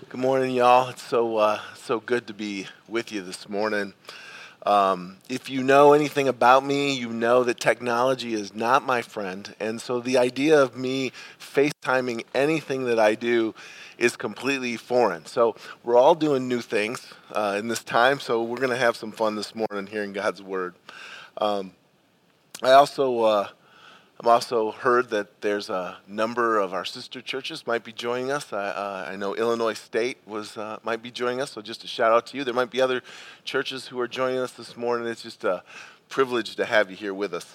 Good morning, y'all. It's so good to be with you this morning. If you know anything about me, you know that technology is not my friend, and so the idea of me FaceTiming anything that I do is completely foreign. So we're all doing new things in this time, so we're going to have some fun this morning hearing God's word. Um, I also I'm also heard that there's a number of our sister churches might be joining us. I know Illinois State might be joining us, so just a shout out to you. There might be other churches who are joining us this morning. It's just a privilege to have you here with us.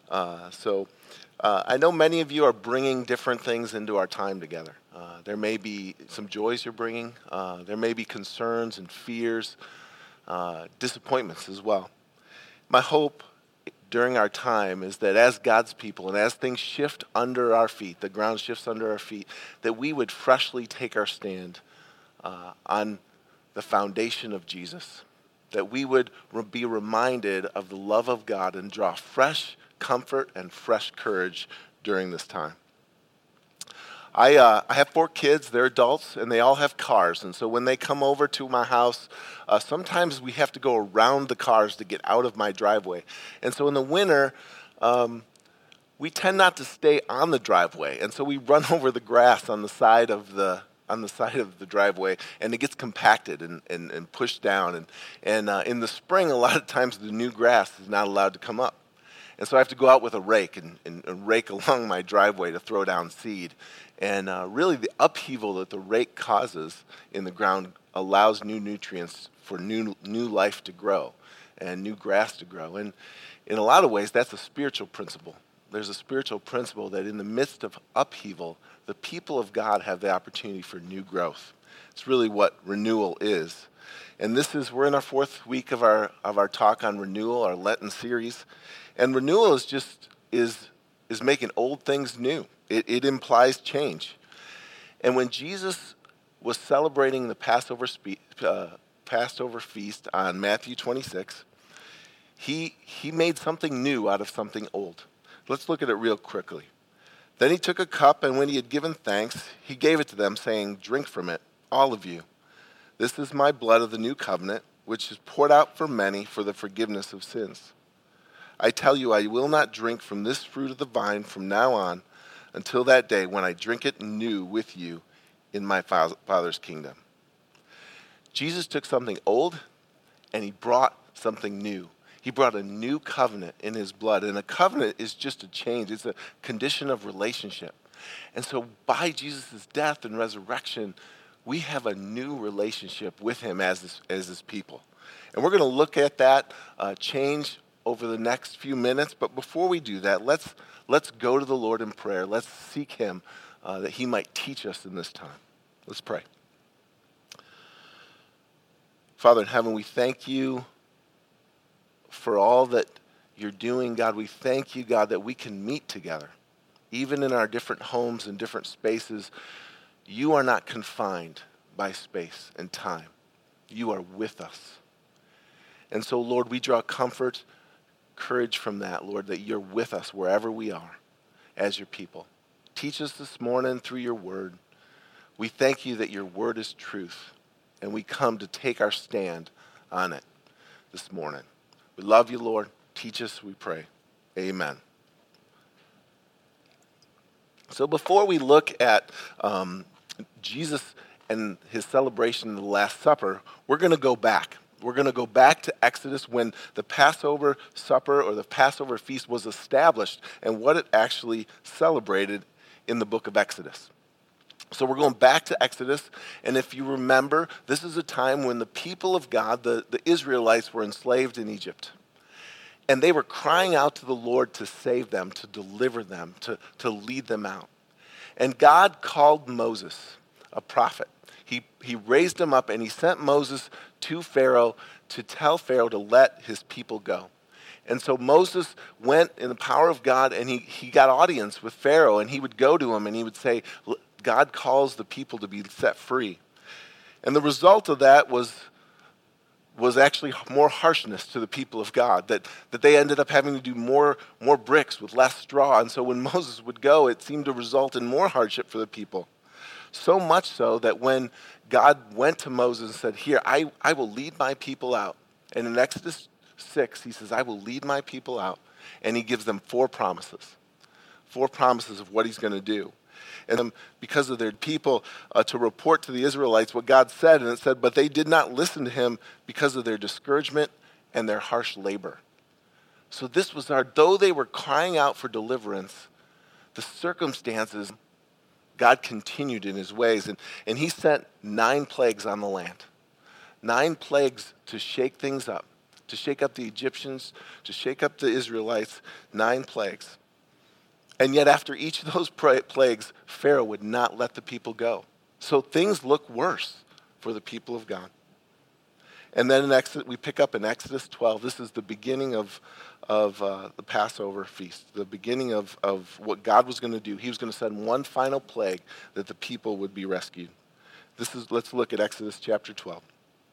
I know many of you are bringing different things into our time together. There may be some joys you're bringing. There may be concerns and fears, disappointments as well. My hope during our time is that as God's people and as things shift under our feet, the ground shifts under our feet, that we would freshly take our stand on the foundation of Jesus, that we would be reminded of the love of God and draw fresh comfort and fresh courage during this time. I have 4 kids, they're adults, and they all have cars. And so when they come over to my house, sometimes we have to go around the cars to get out of my driveway. And so in the winter, we tend not to stay on the driveway. And so we run over the grass on the side of the driveway, and it gets compacted and pushed down. And in the spring, a lot of times the new grass is not allowed to come up. And so I have to go out with a rake and rake along my driveway to throw down seed. And really the upheaval that the rake causes in the ground allows new nutrients for new life to grow and new grass to grow. And in a lot of ways, that's a spiritual principle. There's a spiritual principle that in the midst of upheaval, the people of God have the opportunity for new growth. It's really what renewal is. And we're in our 4th week of our talk on renewal, our Lenten series. And renewal is making old things new. It implies change. And when Jesus was celebrating the Passover feast on Matthew 26, he made something new out of something old. Let's look at it real quickly. Then he took a cup, and when he had given thanks, he gave it to them, saying, "Drink from it, all of you. This is my blood of the new covenant, which is poured out for many for the forgiveness of sins. I tell you, I will not drink from this fruit of the vine from now on until that day when I drink it new with you in my Father's kingdom." Jesus took something old and he brought something new. He brought a new covenant in his blood. And a covenant is just a change. It's a condition of relationship. And so by Jesus' death and resurrection, we have a new relationship with him as his people. And we're going to look at that change over the next few minutes. But before we do that, let's go to the Lord in prayer. Let's seek him that he might teach us in this time. Let's pray. Father in heaven, we thank you for all that you're doing. God, we thank you, God, that we can meet together. Even in our different homes and different spaces, you are not confined by space and time. You are with us. And so, Lord, we draw comfort, courage from that, Lord, that you're with us wherever we are as your people. Teach us this morning through your word. We thank you that your word is truth, and we come to take our stand on it this morning. We love you, Lord. Teach us, we pray. Amen. So before we look at Jesus and his celebration of the Last Supper, we're going to go back. We're going to go back to Exodus when the Passover supper or the Passover feast was established and what it actually celebrated in the book of Exodus. So we're going back to Exodus, and if you remember, this is a time when the people of God, the Israelites, were enslaved in Egypt. And they were crying out to the Lord to save them, to deliver them, to lead them out. And God called Moses, a prophet. He raised him up, and he sent Moses to Pharaoh to tell Pharaoh to let his people go. And so Moses went in the power of God, and he got audience with Pharaoh, and he would go to him, and he would say, God calls the people to be set free. And the result of that was actually more harshness to the people of God, that they ended up having to do more bricks with less straw. And so when Moses would go, it seemed to result in more hardship for the people. So much so that when God went to Moses and said, here, I will lead my people out. And in Exodus 6, he says, I will lead my people out. And he gives them four promises of what he's going to do. And because of their people to report to the Israelites what God said, and it said, but they did not listen to him because of their discouragement and their harsh labor. So this was though they were crying out for deliverance, the circumstances, God continued in his ways. And he sent 9 plagues on the land. 9 plagues to shake things up, to shake up the Egyptians, to shake up the Israelites, 9 plagues. And yet after each of those plagues, Pharaoh would not let the people go. So things look worse for the people of God. And then in Exodus, we pick up in Exodus 12. This is the beginning of the Passover feast, the beginning of what God was going to do. He was going to send one final plague that the people would be rescued. Let's look at Exodus chapter 12.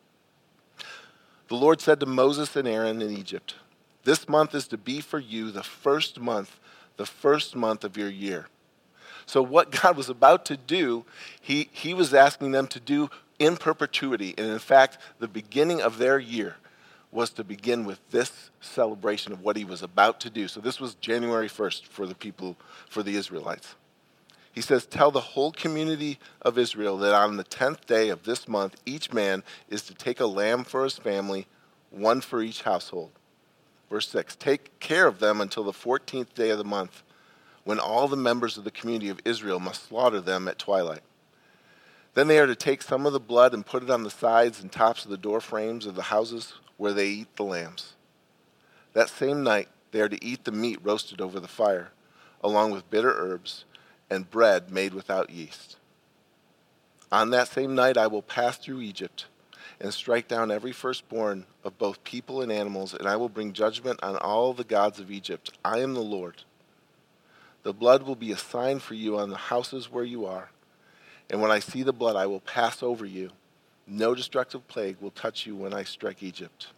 The Lord said to Moses and Aaron in Egypt, this month is to be for you the first month of your year. So what God was about to do, he was asking them to do in perpetuity. And in fact, the beginning of their year was to begin with this celebration of what he was about to do. So this was January 1st for the people, for the Israelites. He says, tell the whole community of Israel that on the 10th day of this month, each man is to take a lamb for his family, one for each household. Verse 6, take care of them until the 14th day of the month, when all the members of the community of Israel must slaughter them at twilight. Then they are to take some of the blood and put it on the sides and tops of the door frames of the houses where they eat the lambs. That same night, they are to eat the meat roasted over the fire, along with bitter herbs and bread made without yeast. On that same night, I will pass through Egypt and strike down every firstborn of both people and animals, and I will bring judgment on all the gods of Egypt. I am the Lord. The blood will be a sign for you on the houses where you are. And when I see the blood, I will pass over you. No destructive plague will touch you when I strike Egypt.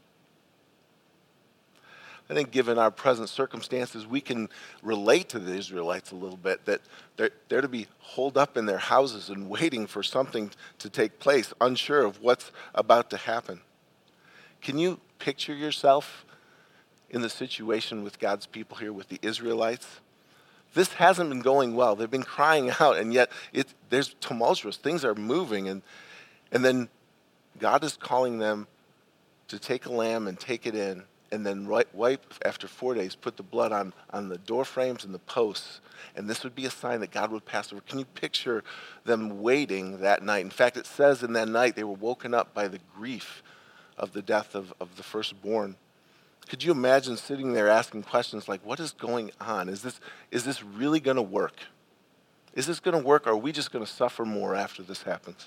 I think given our present circumstances, we can relate to the Israelites a little bit, that they're to be holed up in their houses and waiting for something to take place, unsure of what's about to happen. Can you picture yourself in the situation with God's people here, with the Israelites? This hasn't been going well. They've been crying out, and yet there's tumultuous. Things are moving, and then God is calling them to take a lamb and take it in, and then wipe, after 4 days, put the blood on the door frames and the posts, and this would be a sign that God would pass over. Can you picture them waiting that night? In fact, it says in that night they were woken up by the grief of the death of the firstborn. Could you imagine sitting there asking questions like, what is going on? Is this really going to work? Is this going to work, or are we just going to suffer more after this happens?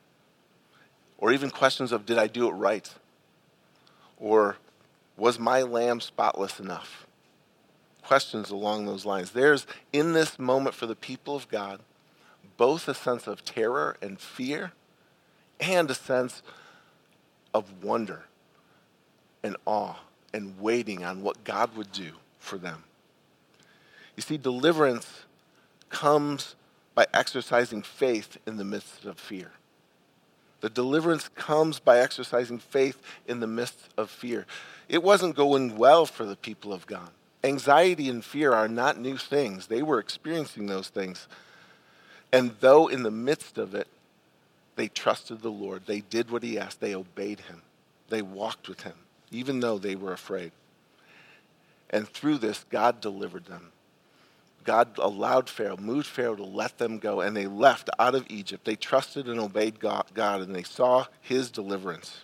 Or even questions of, did I do it right? Or was my lamb spotless enough? Questions along those lines. There's, in this moment for the people of God, both a sense of terror and fear and a sense of wonder and awe and waiting on what God would do for them. You see, deliverance comes by exercising faith in the midst of fear. The deliverance comes by exercising faith in the midst of fear. It wasn't going well for the people of God. Anxiety and fear are not new things. They were experiencing those things. And though in the midst of it, they trusted the Lord, they did what he asked, they obeyed him, they walked with him, even though they were afraid. And through this, God delivered them. God allowed Pharaoh, moved Pharaoh to let them go, and they left out of Egypt. They trusted and obeyed God, and they saw his deliverance.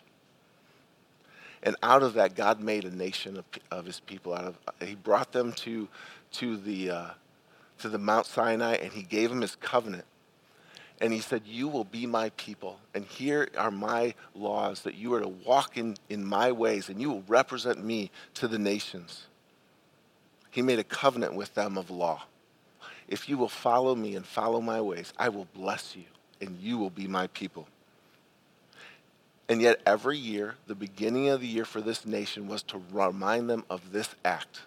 And out of that, God made a nation of his people. He brought them to the Mount Sinai, and he gave them his covenant. And he said, you will be my people, and here are my laws, that you are to walk in my ways, and you will represent me to the nations. He made a covenant with them of law. If you will follow me and follow my ways, I will bless you, and you will be my people. And yet every year, the beginning of the year for this nation was to remind them of this act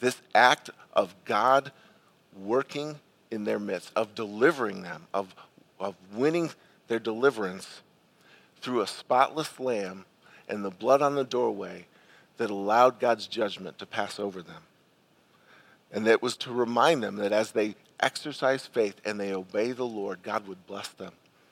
of God working in their midst, of delivering them, of of winning their deliverance through a spotless lamb and the blood on the doorway that allowed God's judgment to pass over them. And that was to remind them that as they exercise faith and they obey the Lord, God would bless them.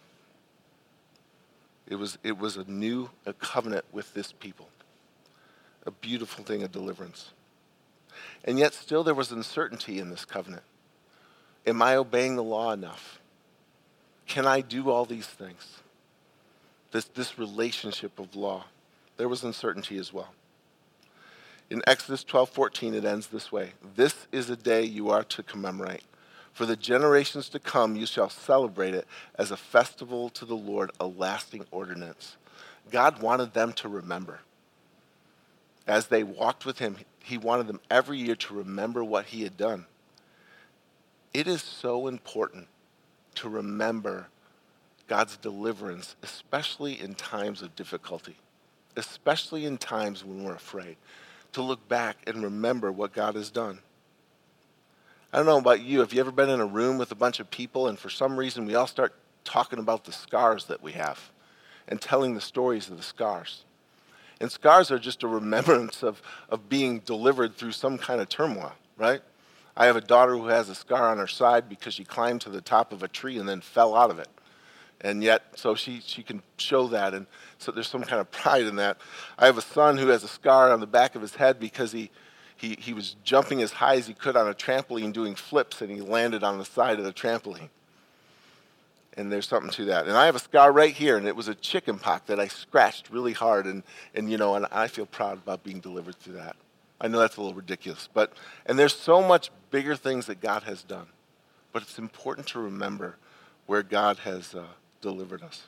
It was a covenant with this people. A beautiful thing of deliverance. And yet still there was uncertainty in this covenant. Am I obeying the law enough? Can I do all these things? This relationship of law. There was uncertainty as well. In Exodus 12:14, it ends this way. This is a day you are to commemorate. For the generations to come, you shall celebrate it as a festival to the Lord, a lasting ordinance. God wanted them to remember. As they walked with him, he wanted them every year to remember what he had done. It is so important to remember God's deliverance, especially in times of difficulty, especially in times when we're afraid, to look back and remember what God has done. I don't know about you. Have you ever been in a room with a bunch of people and for some reason we all start talking about the scars that we have and telling the stories of the scars? And scars are just a remembrance of being delivered through some kind of turmoil, right? I have a daughter who has a scar on her side because she climbed to the top of a tree and then fell out of it. And yet, so she can show that, and so there's some kind of pride in that. I have a son who has a scar on the back of his head because he was jumping as high as he could on a trampoline doing flips, and he landed on the side of the trampoline. And there's something to that. And I have a scar right here, and it was a chicken pox that I scratched really hard, and I feel proud about being delivered through that. I know that's a little ridiculous, and there's so much bigger things that God has done, but it's important to remember where God has delivered us.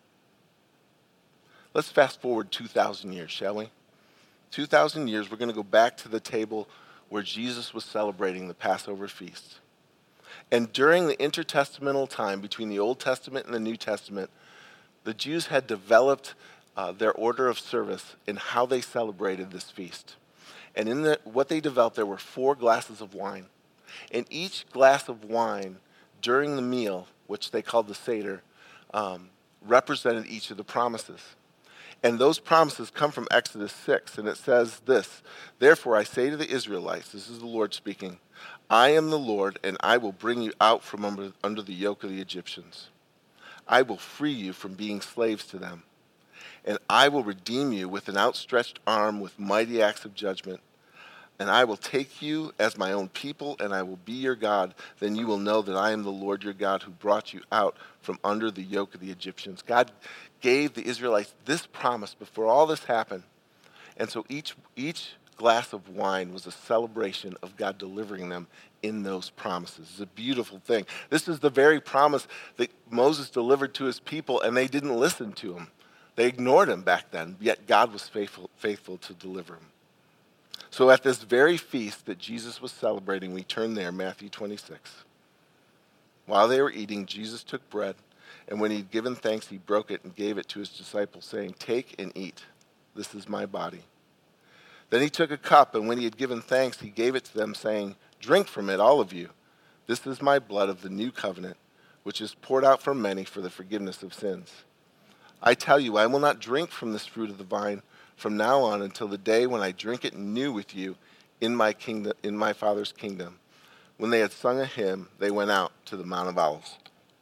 Let's fast forward 2,000 years, shall we? 2,000 years, we're going to go back to the table where Jesus was celebrating the Passover feast. And during the intertestamental time between the Old Testament and the New Testament, the Jews had developed their order of service in how they celebrated this feast. And in what they developed, there were 4 glasses of wine. And each glass of wine during the meal, which they called the Seder, represented each of the promises. And those promises come from Exodus 6, and it says this, "Therefore I say to the Israelites," this is the Lord speaking, "I am the Lord, and I will bring you out from under the yoke of the Egyptians. I will free you from being slaves to them. And I will redeem you with an outstretched arm, with mighty acts of judgment. And I will take you as my own people, and I will be your God. Then you will know that I am the Lord your God who brought you out from under the yoke of the Egyptians." God gave the Israelites this promise before all this happened. And so each glass of wine was a celebration of God delivering them in those promises. It's a beautiful thing. This is the very promise that Moses delivered to his people, and they didn't listen to him. They ignored him back then, yet God was faithful to deliver him. So at this very feast that Jesus was celebrating, we turn there, Matthew 26. While they were eating, Jesus took bread, and when he had given thanks, he broke it and gave it to his disciples, saying, "Take and eat. This is my body." Then he took a cup, and when he had given thanks, he gave it to them, saying, "Drink from it, all of you. This is my blood of the new covenant, which is poured out for many for the forgiveness of sins. I tell you, I will not drink from this fruit of the vine from now on until the day when I drink it new with you in my kingdom, in my Father's kingdom." When they had sung a hymn, they went out to the Mount of Olives.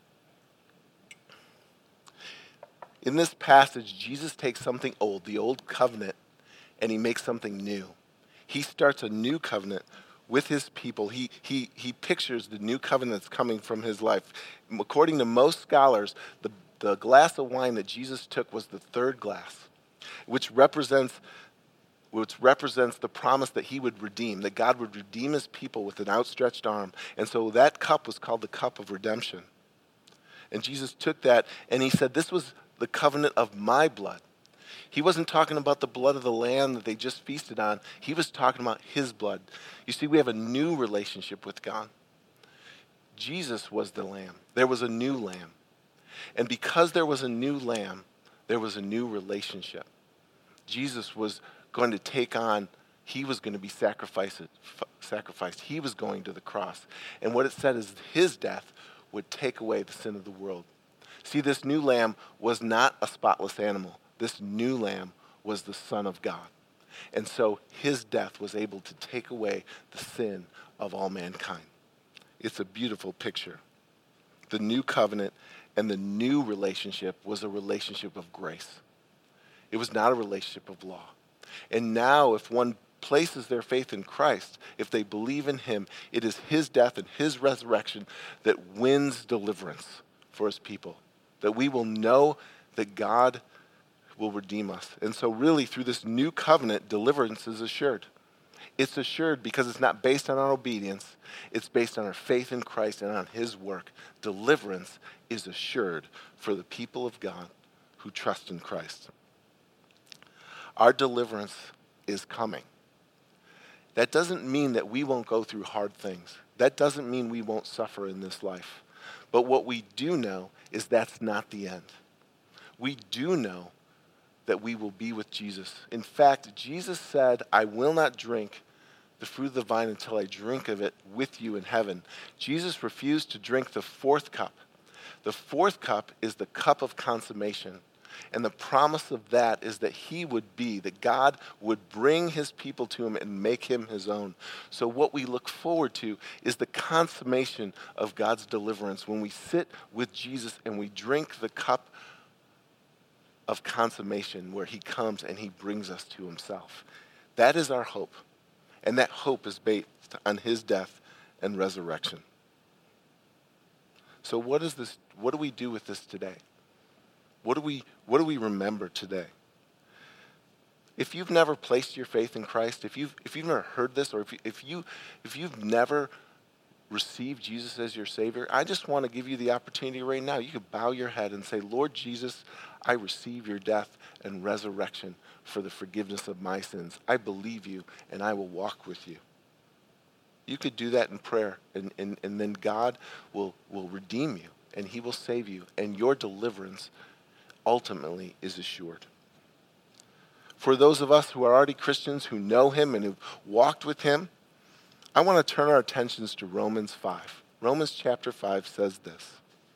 In this passage, Jesus takes something old, the old covenant, and he makes something new. He starts a new covenant with his people. He pictures the new covenant that's coming from his life. According to most scholars, the glass of wine that Jesus took was the third glass, which represents the promise that he would redeem, that God would redeem his people with an outstretched arm. And so that cup was called the cup of redemption. And Jesus took that and he said, "This was the covenant of my blood." He wasn't talking about the blood of the lamb that they just feasted on. He was talking about his blood. You see, we have a new relationship with God. Jesus was the lamb. There was a new lamb. And because there was a new lamb, there was a new relationship. Jesus was going to take on, he was going to be sacrificed. He was going to the cross. And what it said is his death would take away the sin of the world. See, this new lamb was not a spotless animal. This new lamb was the Son of God. And so his death was able to take away the sin of all mankind. It's a beautiful picture. The new covenant and the new relationship was a relationship of grace. It was not a relationship of law. And now if one places their faith in Christ, if they believe in him, it is his death and his resurrection that wins deliverance for his people. That we will know that God will redeem us. And so really through this new covenant, deliverance is assured. It's assured because it's not based on our obedience. It's based on our faith in Christ and on his work. Deliverance is assured for the people of God who trust in Christ. Our deliverance is coming. That doesn't mean that we won't go through hard things. That doesn't mean we won't suffer in this life. But what we do know is that's not the end. We do know that we will be with Jesus. In fact, Jesus said, I will not drink the fruit of the vine until I drink of it with you in heaven. Jesus refused to drink the fourth cup. The fourth cup is the cup of consummation. And the promise of that is that that God would bring his people to him and make him his own. So what we look forward to is the consummation of God's deliverance when we sit with Jesus and we drink the cup of consummation where he comes and he brings us to himself. That is our hope. And that hope is based on his death and resurrection. So what do we do with this today? What do we remember today? If you've never placed your faith in Christ, if you've never heard this, or if you've never received Jesus as your Savior, I just want to give you the opportunity right now. You could bow your head and say, Lord Jesus, I receive your death and resurrection for the forgiveness of my sins. I believe you, and I will walk with you. You could do that in prayer, and then God will redeem you, and he will save you, and your deliverance ultimately is assured. For those of us who are already Christians, who know him and who've walked with him, I want to turn our attentions to Romans 5. Romans chapter 5 says this.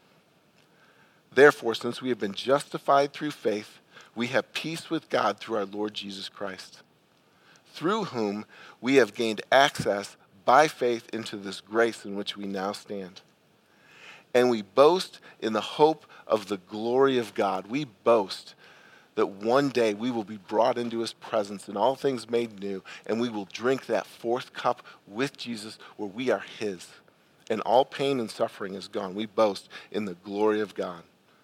Therefore, since we have been justified through faith, we have peace with God through our Lord Jesus Christ, through whom we have gained access by faith into this grace in which we now stand. And we boast in the hope of the glory of God. We boast that one day we will be brought into his presence and all things made new, and we will drink that fourth cup with Jesus where we are his. And all pain and suffering is gone. We boast in the glory of God.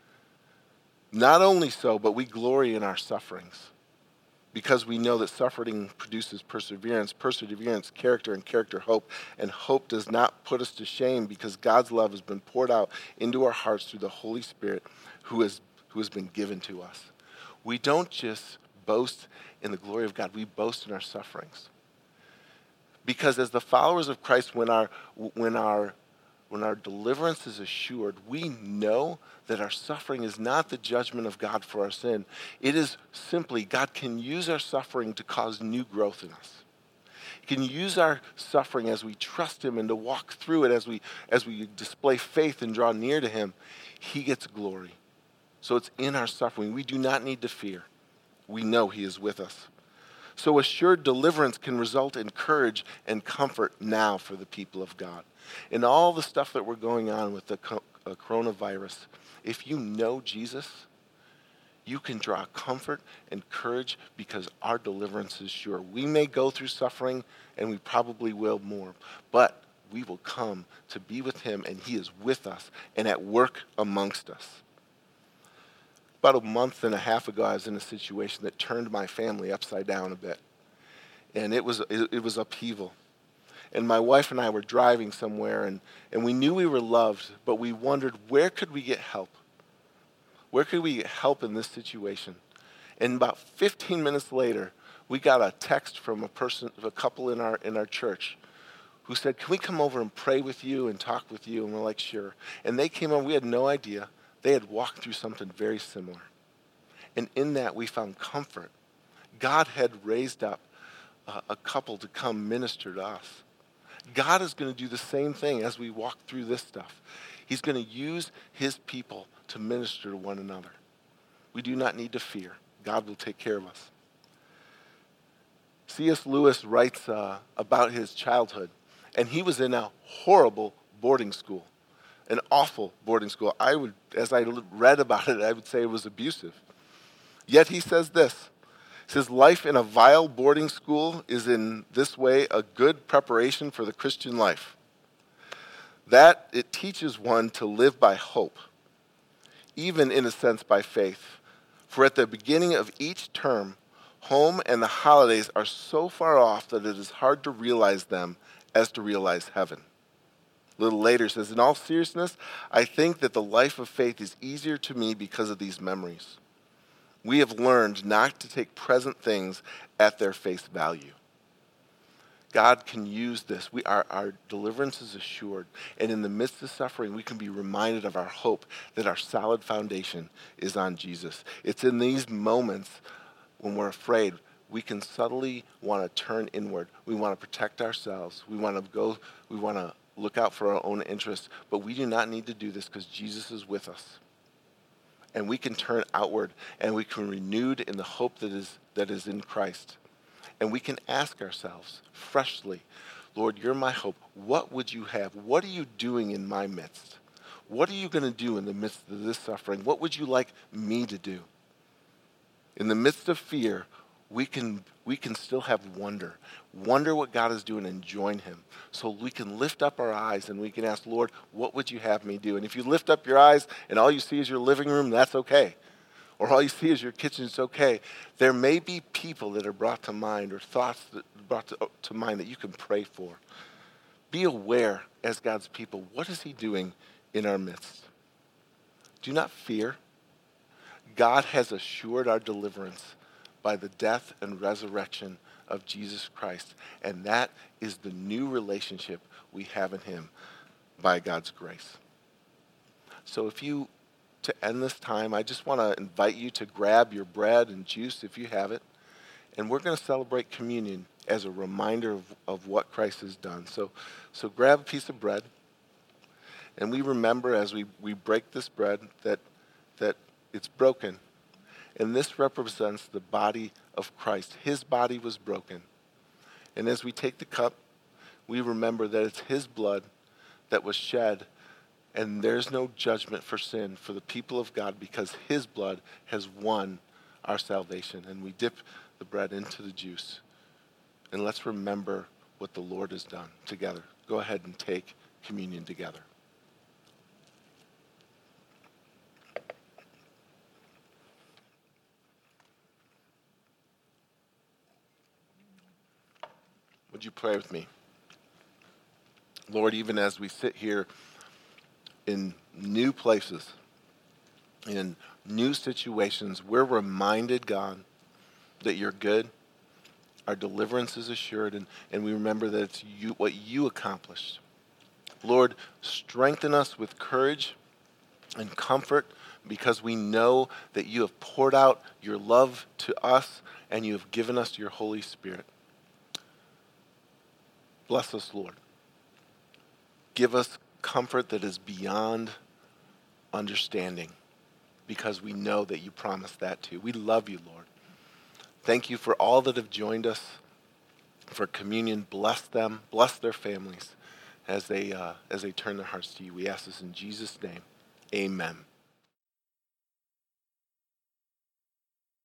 Not only so, but we glory in our sufferings because we know that suffering produces perseverance, character, and character, hope. And hope does not put us to shame because God's love has been poured out into our hearts through the Holy Spirit who has been given to us. We don't just boast in the glory of God, we boast in our sufferings. Because as the followers of Christ, when our deliverance is assured, we know that our suffering is not the judgment of God for our sin. It is simply God can use our suffering to cause new growth in us. He can use our suffering as we trust him and to walk through it as we display faith and draw near to him. He gets glory. So it's in our suffering. We do not need to fear. We know he is with us. So assured deliverance can result in courage and comfort now for the people of God. In all the stuff that we're going on with the coronavirus, if you know Jesus, you can draw comfort and courage because our deliverance is sure. We may go through suffering, and we probably will more, but we will come to be with him, and he is with us and at work amongst us. About a month and a half ago, I was in a situation that turned my family upside down a bit. And it was upheaval. And my wife and I were driving somewhere, and we knew we were loved, but we wondered, where could we get help? Where could we get help in this situation? And about 15 minutes later, we got a text from a couple in our church who said, can we come over and pray with you and talk with you? And we're like, sure. And they came over, we had no idea. They had walked through something very similar. And in that, we found comfort. God had raised up a couple to come minister to us. God is going to do the same thing as we walk through this stuff. He's going to use his people to minister to one another. We do not need to fear. God will take care of us. C.S. Lewis writes about his childhood, and he was in a horrible boarding school, an awful boarding school. As I read about it, I would say it was abusive. Yet he says this. He says, life in a vile boarding school is in this way a good preparation for the Christian life. That it teaches one to live by hope, even in a sense by faith. For at the beginning of each term, home and the holidays are so far off that it is hard to realize them as to realize heaven. A little later says, in all seriousness, I think that the life of faith is easier to me because of these memories. We have learned not to take present things at their face value. God can use this. Our deliverance is assured. And in the midst of suffering, we can be reminded of our hope that our solid foundation is on Jesus. It's in these moments when we're afraid, we can subtly want to turn inward. We want to protect ourselves. We want to look out for our own interests. But we do not need to do this because Jesus is with us. And we can turn outward, and we can be renewed in the hope that is in Christ. And we can ask ourselves freshly, Lord, you're my hope. What would you have? What are you doing in my midst? What are you going to do in the midst of this suffering? What would you like me to do? In the midst of fear, we can still have wonder what God is doing and join him. So we can lift up our eyes and we can ask, Lord, what would you have me do? And if you lift up your eyes and all you see is your living room, that's okay. Or all you see is your kitchen, it's okay. There may be people that are brought to mind or thoughts that are brought to mind that you can pray for. Be aware as God's people, what is he doing in our midst? Do not fear. God has assured our deliverance by the death and resurrection of Jesus Christ. And that is the new relationship we have in him by God's grace. So to end this time, I just want to invite you to grab your bread and juice if you have it. And we're going to celebrate communion as a reminder of what Christ has done. So grab a piece of bread. And we remember as we break this bread that it's broken. And this represents the body of Christ. His body was broken. And as we take the cup, we remember that it's his blood that was shed. And there's no judgment for sin for the people of God because his blood has won our salvation. And we dip the bread into the juice. And let's remember what the Lord has done together. Go ahead and take communion together. Would you pray with me? Lord, even as we sit here in new places, in new situations, we're reminded, God, that you're good. Our deliverance is assured, and we remember that it's you, what you accomplished. Lord, strengthen us with courage and comfort because we know that you have poured out your love to us and you have given us your Holy Spirit. Bless us, Lord. Give us comfort that is beyond understanding because we know that you promised that too. We love you, Lord. Thank you for all that have joined us for communion. Bless them, bless their families as they turn their hearts to you. We ask this in Jesus' name. Amen.